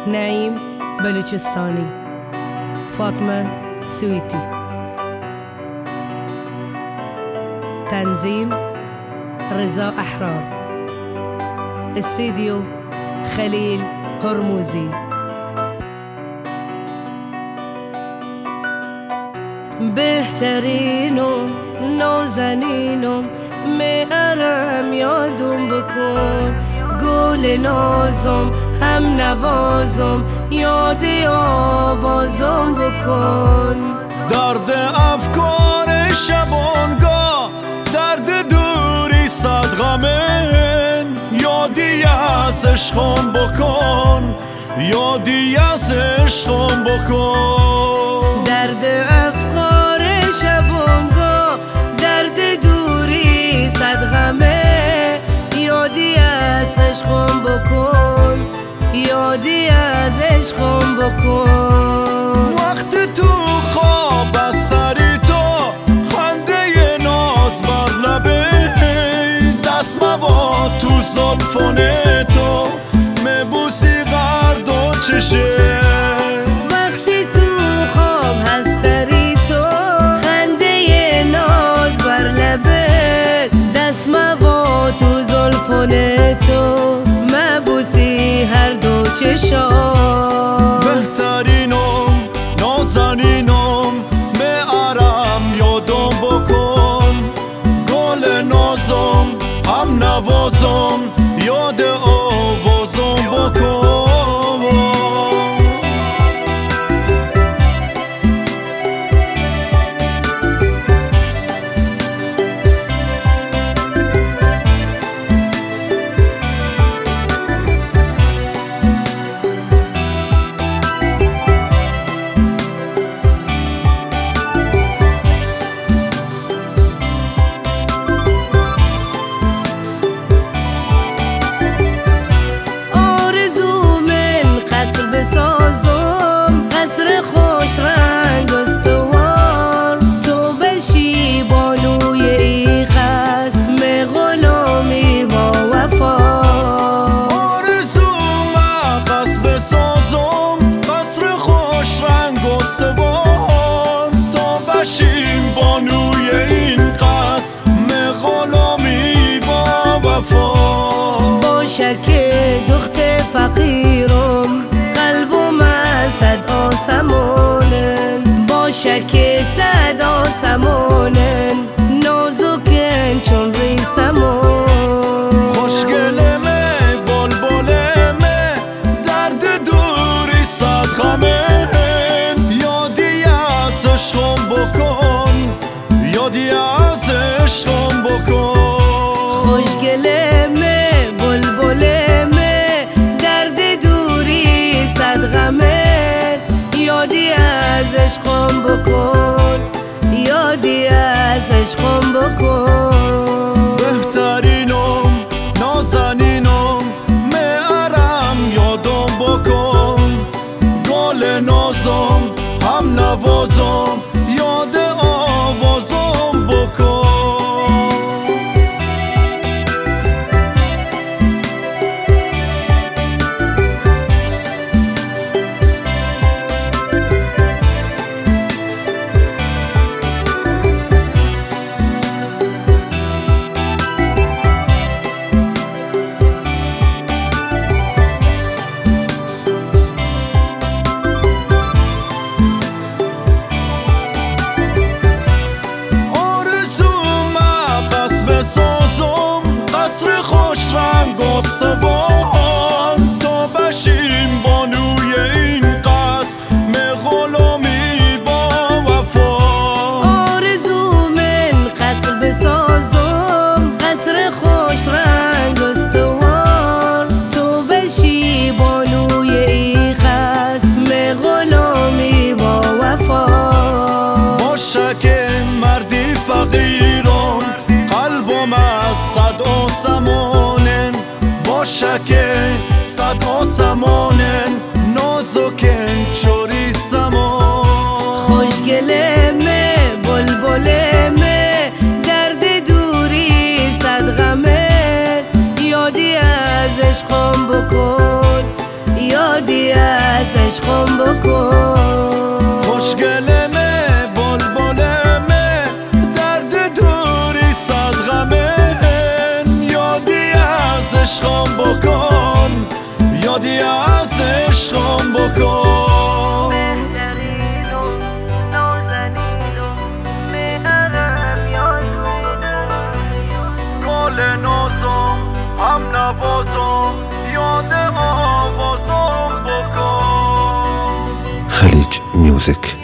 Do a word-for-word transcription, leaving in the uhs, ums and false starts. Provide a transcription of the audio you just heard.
نعیم بلوچستانی، فاطمه سویتی. تنظیم رضا احرار. استدیو خلیل هرموزی. بهترینم نازنینم میارم یادم بکن، گل نازم هم نوازم یاد آوازم بکن. درد افکار شبانگاه، درد دوری صد غمن، یادی از عشقم بکن، یادی از عشقم بکن. درد افکار شبانگاه، درد دوری صد غمه، یادی از عشقم بکن، یادی از عشقم بکن. وقت تو خواب بستری تو، خنده ناز بر لبه، دست موا تو زلفون تو، مبوسی غرد و چشه. وقتی تو خواب هستری تو، خنده ناز بر لبه، دست موا تو زلفون تو، مبوسی هر دو چشام. بهترینم نازنینم میارم یادم بکن، گل نازم هم نوازم یاد آوازم بکن. بسازم قصر خوش رنگ استوار، تو بشی بانوی ای قسم غلامی با وفا. آرزوم قصر بسازم قصر خوش رنگ استوار، تو بشیم بانوی این قسم غلامی با وفا. باشه که دخت فقیرم صد آسمانن، باشه که صد آسمانن، نازکن چون ریسمان. خوشگلمه بلبلمه درد دوری صد غمن، یادی از عشقم بکن، یادی از عشقم بکن. خوشگلمه بلبلمه درد دوری صد غمه، یادی از عشقم بکن، یادی از عشقم بکن. بهترینم نازنینم میارم یادم بکن، گل نازم هم نوازم یاد آوازم بکن. استوار، تو بشیم بانوی این قسم غلامی با وفا. آرزو من قصر بسازم قصر خوش رنگ استوار، تو بشی بانوی این قسم غلامی با وفا. باشه که مردی فقیرم قلبم از صد آسمانن، باشه که صد آسمانن، نازکن چوری سمان. خوشگلمه بلبلمه درد دوری صد غمه، یادی از عشقم بکن، یادی از عشقم بکن. خوشگلمه بلبلمه درد دوری صد غمه، یادی از عشقم بکن، یادی از عشقم بکن. نازم هم نوازم یاد آوازم بکن. خلیج میوزیک.